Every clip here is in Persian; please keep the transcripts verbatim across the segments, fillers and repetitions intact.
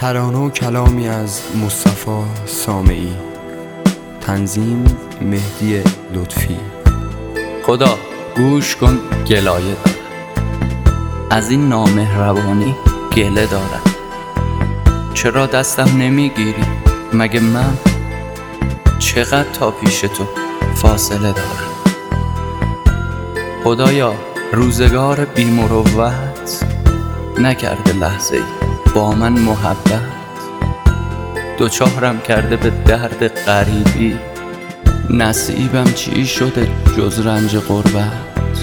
ترانه و کلامی از مصطفی سامعی، تنظیم مهدی لطفی. خدا گوش کن گلایه دارم، از این نامهربانی گله دارم. چرا دستم نمیگیری؟ مگه من چقدر تا پیش تو فاصله دارم؟ خدایا روزگار بی مروت نکرده لحظه ای با من محبت، دوچارم کرده به درد غریبی، نصیبم چی شده جز رنج غربت؟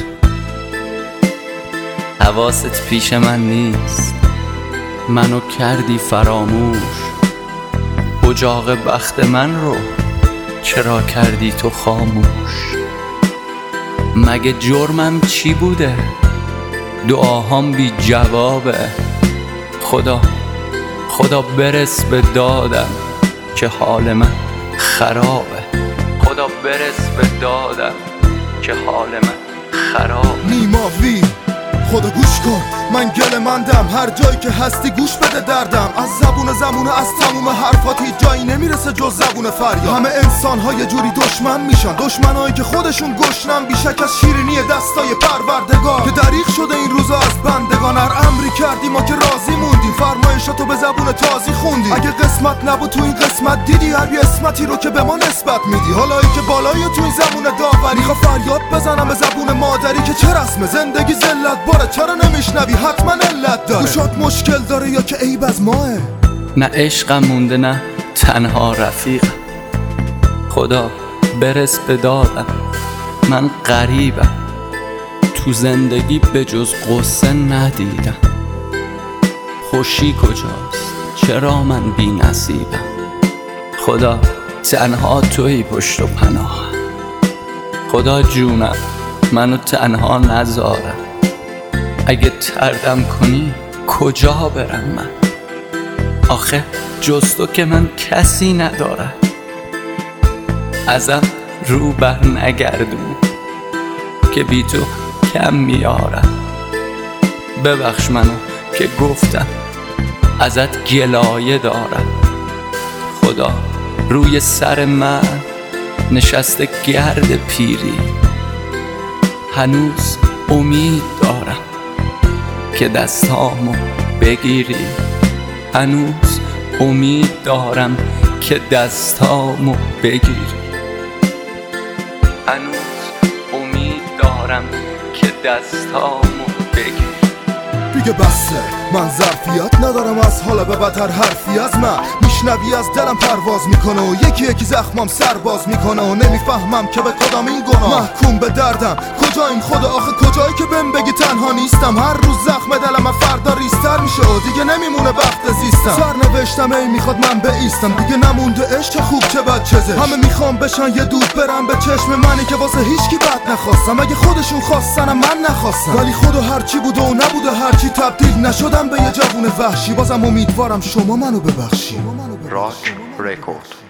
حواست پیش من نیست، منو کردی فراموش، اجاق بخت من رو چرا کردی تو خاموش؟ مگه جرمم چی بوده؟ دعاهام بی جوابه. خدا خدا برس به دادم که حال من خرابه. خدا برس به دادم که حال من خرابه. نیماوی خدا گوش کن، من گل مندم، هر جایی که هستی گوش بده دردم. از زبون زمونه از تموم حرفات هیچ جایی نمیرسه جز زبون فریاد. همه انسان ها یه جوری دشمن میشن، دشمنایی که خودشون گشنن، بیشک از شیرینی دستای پروردگار که دریغ شده این روزا از بندگان. هر امری کردی ما که راضی موندیم، فرمایشاتو به زبون تازی خوندیم. اگه قسمت نبود تو این قسمت دیدی هر یه اسمتی رو که به ما نسبت میدی. حالایی که بالایی تو این زبون داوری، خوا فریاد بزنم به زبون مادری که چه رسمه زندگی ذلت باره، چرا نمیشنوی؟ حتما علت داره. گوشات مشکل داره یا که عیب از ماه؟ نه عشقم مونده نه تنها رفیقم. خدا برس به دادم، من غریبم، تو زندگی به جز قصه ندیدم. خوشی کجاست؟ چرا من بی نصیبم؟ خدا تنها توی پشت و پناهم. خدا جونم منو تنها نذارم، اگه تردم کنی کجا برم من؟ آخه جز تو که من کسی ندارم، ازم رو بر نگردون که بی تو کم میارم. ببخش منو که گفتم ازت گلایه دارم. خدا روی سر من نشسته گرد پیری، هنوز امید دارم که دستامو بگیری. هنوز امید دارم که دستامو بگیری. هنوز امید دارم که دستامو بگیری. دیگه بسه، من ظرفیت ندارم از حالا به بدتر حرفی از من. میشنوی از دلم پرواز میکنه و یکی یکی زخمام سرباز میکنه و نمیفهمم که به کدام این گناه محکوم به دردم. کجا این خدا آخه؟ کجایی که بهم بگی تنها نیستم؟ هر روز زخم دلم من فردا ریزتر میشه و دیگه نمیمونه وقت زیستم. سرنوشتم ای میخواد من بایستم، دیگه نمونده عشق چه خوب چه بد چه زشت. همه میخوام بشن یه دود برم به چشم منی که واسه هیچکی بد نخواستم. اگه خودشون خواستنم من نخواستم، ولی خدا هرچی بوده و نبوده، هرچی تبدیل نشدم به یه جوون وحشی. بازم امیدوارم شما منو ببخشی. راک رکورد.